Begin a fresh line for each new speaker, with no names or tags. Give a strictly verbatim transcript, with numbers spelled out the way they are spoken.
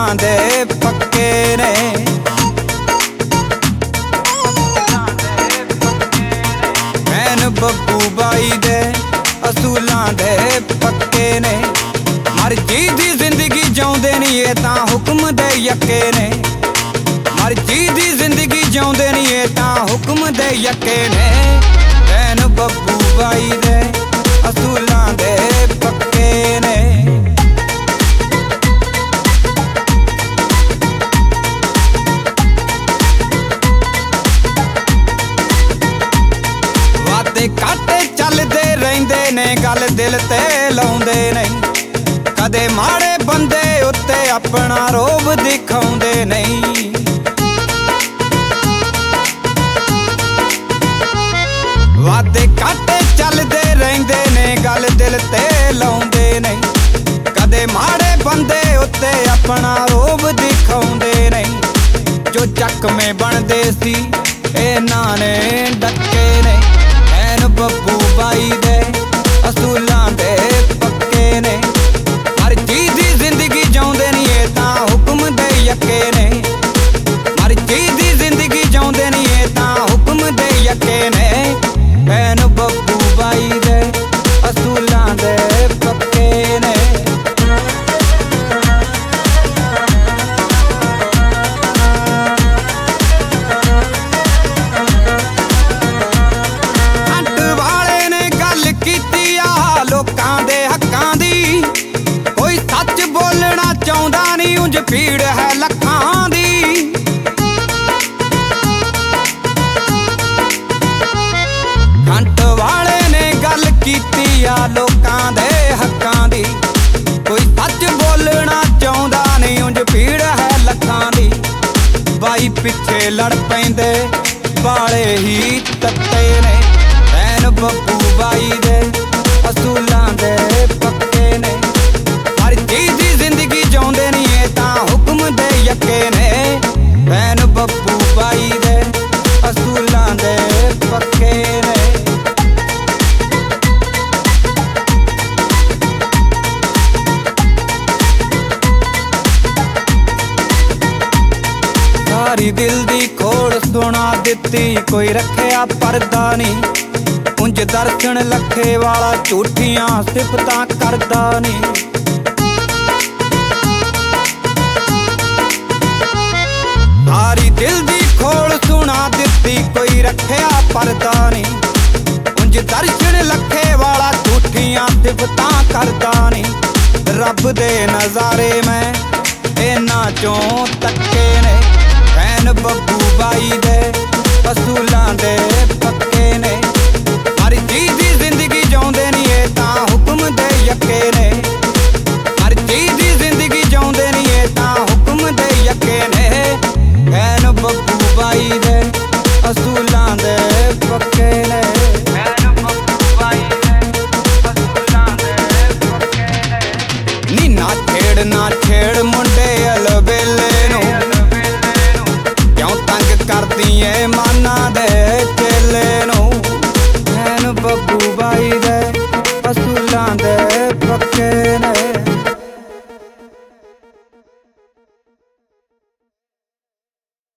ਅਸੂਲਾਂ ਦੇ ਪੱਕੇ ਨੇ। ਐਨ ਬੱਬੂ ਬਾਈ ਦੇ ਅਸੂਲਾਂ ਦੇ ਪੱਕੇ ਨੇ। ਮਰਜ਼ੀ ਦੀ ਜ਼ਿੰਦਗੀ ਜਿਉਂਦੇ ਨੀ ਇਹ ਤਾਂ ਹੁਕਮ ਦੇ ਯੱਕੇ ਨੇ। ਮਰਜ਼ੀ ਦੀ ਜ਼ਿੰਦਗੀ ਜਿਉਂਦੇ ਨੀ ਇਹ ਤਾਂ ਹੁਕਮ ਦੇ ਯੱਕੇ ਨੇ। ਐਨ ਬੱਬੂ ਬਾਈ ਦੇ ਅਸੂਲਾਂ ਦੇ ਪੱਕੇ ਨੇ। ਵਾਦੇ ਕਾਟੇ ਚੱਲਦੇ ਰਹਿੰਦੇ ਨੇ, ਗੱਲ ਦਿਲ ਤੇ ਲਾਉਂਦੇ ਨਹੀਂ। ਕਦੇ ਮਾੜੇ ਬੰਦੇ ਉੱਤੇ ਆਪਣਾ ਰੋਬ ਦਿਖਾਉਂਦੇ ਨਹੀਂ। ਵਾਦੇ ਕਾਟੇ ਚੱਲਦੇ ਰਹਿੰਦੇ ਨੇ, ਗੱਲ ਦਿਲ ਤੇ ਲਾਉਂਦੇ ਨਹੀਂ। ਕਦੇ ਮਾੜੇ ਬੰਦੇ ਉੱਤੇ ਆਪਣਾ ਰੋਬ ਦਿਖਾਉਂਦੇ ਨਹੀਂ। ਜੋ ਚੱਕਵੇਂ ਬਣਦੇ ਸੀ ਇਹਨਾਂ ਨੇ ਡੱਕੇ ਨੇ। ਐਨ ਬੱਬੂ ਬਾਈ ਦੇ ਅਸੂਲਾਂ ਦੇ ਪੱਕੇ ਨੇ। ਮਰਜ਼ੀ ਦੀ ਜ਼ਿੰਦਗੀ ਜਿਉਂਦੇ ਨੀ ਇਹ ਤਾਂ ਹੁਕਮ ਦੇ ਯੱਕੇ ਨੇ। ਮਰਜ਼ੀ ਦੀ ਜ਼ਿੰਦਗੀ ਜਿਉਂਦੇ ਨੀ ਇਹ ਤਾਂ ਹੁਕਮ ਦੇ ਯੱਕੇ ਨੇ। ਐਨ ਬੱਬੂ ਬਾਈ ਦੇ ਅਸੂਲਾਂ ਦੇ ਪੱਕੇ ਨੇ। ਹੱਟ ਵਾਲੇ ਨੇ ਗੱਲ ਕੀਤੀ ਆ ਲੋਕਾਂ ਦੇ ਹੱਕਾਂ ਦੀ। ਕੋਈ ਸੱਚ ਬੋਲਣਾ ਚਾਹੁੰਦਾ ਨਹੀਂ, ਉਂਝ ਭੀੜ ਹੈ ਲੱਖਾਂ ਦੀ। ਹੱਟ ਵਾਲੇ ਨੇ ਗੱਲ ਕੀਤੀ ਆ ਲੋਕਾਂ ਦੇ ਹੱਕਾਂ ਦੀ। ਕੋਈ ਸੱਚ ਬੋਲਣਾ ਚਾਹੁੰਦਾ ਨਹੀਂ, ਉਂਝ ਭੀੜ ਹੈ ਲੱਖਾਂ ਦੀ। ਬਾਈ ਪਿੱਛੇ ਲੜ ਪੈਂਦੇ ਵਾਲੇ ਹੀ ਤੱਤੇ ਨੇ। ਐਨ ਬੱਬੂ ਬਾਈ ਦੇ ਅਸੂਲਾਂ ਦੇ ਪੱਕੇ ਨੇ। ਮਰਜ਼ੀ ਦੀ ਜ਼ਿੰਦਗੀ ਜਿਉਂਦੇ ਨੀ ਇਹ ਤਾਂ ਹੁਕਮ ਦੇ ਯੱਕੇ ਨੇ। ਐਨ ਬੱਬੂ ਬਾਈ ਦੇ ਅਸੂਲਾਂ ਦੇ ਪੱਕੇ ਨੇ। ਸਾਰੀ ਦਿਲ ਦੀ ਖੋੜ ਸੁਣਾ ਦਿੱਤੀ, ਕੋਈ ਰੱਖਿਆ ਪਰਦਾ ਨਹੀਂ। ਉਂਝ ਦਰਸ਼ਨ ਲੱਖੇ ਵਾਲਾ ਝੂਠੀਆਂ ਸਿਫਤਾਂ ਕਰਦਾ ਨਹੀਂ। ਸਾਰੀ ਦਿਲ ਦੀ ਖੋੜ ਸੁਣਾ ਦਿੱਤੀ, ਕੋਈ ਰੱਖਿਆ ਪਰਦਾ ਨਹੀਂ। ਉਂਝ ਦਰਸ਼ਨ ਲੱਖੇ ਵਾਲਾ ਝੂਠੀਆਂ ਸਿਫਤਾਂ ਕਰਦਾ ਨਹੀਂ। ਰੱਬ ਦੇ ਨਜ਼ਾਰੇ ਮੈਂ ਇਹਨਾਂ ਚੋਂ ਤੱਕੇ ਨੇ। ਐਨ ਬੱਬੂ ਬਾਈ ਦੇ ਅਸੂਲਾਂ ਦੇ